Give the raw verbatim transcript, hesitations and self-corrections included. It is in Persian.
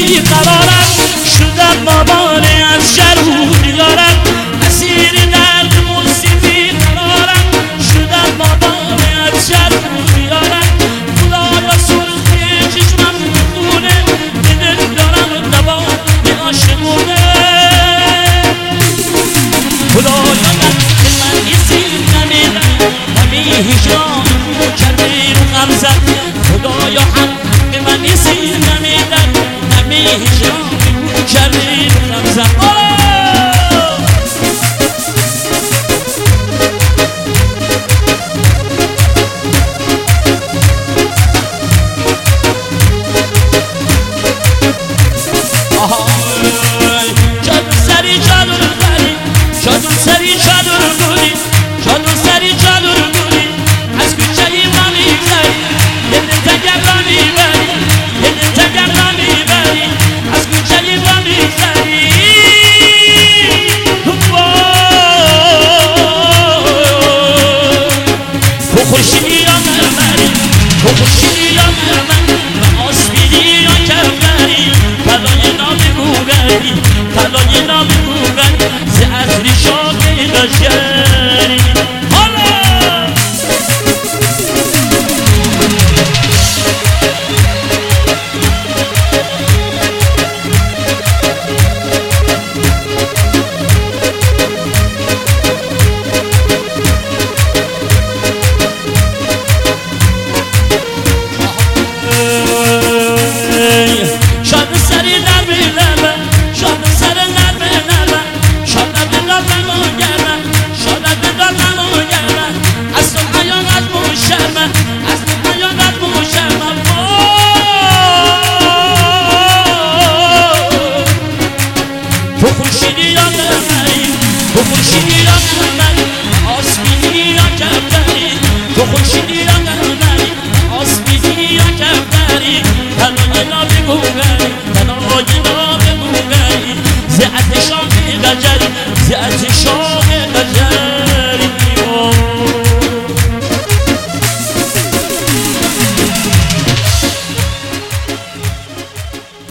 بیقرارم شدم بابانه از شر و بیارم اسیر درد موسیقی قرارم شدم بابانه از شر و بیارم خدایا سرخی چشمم خونه به دل دارم دوام عاشقونه خدایا من به من یه سیر نمیدم همه هجران کرده رو غمزت خدایا حق به من یه سیر نمیدم همه هجران کرده رو غمزت طلای نام بودن ز عطری شاقی قشنگی زعت شاقی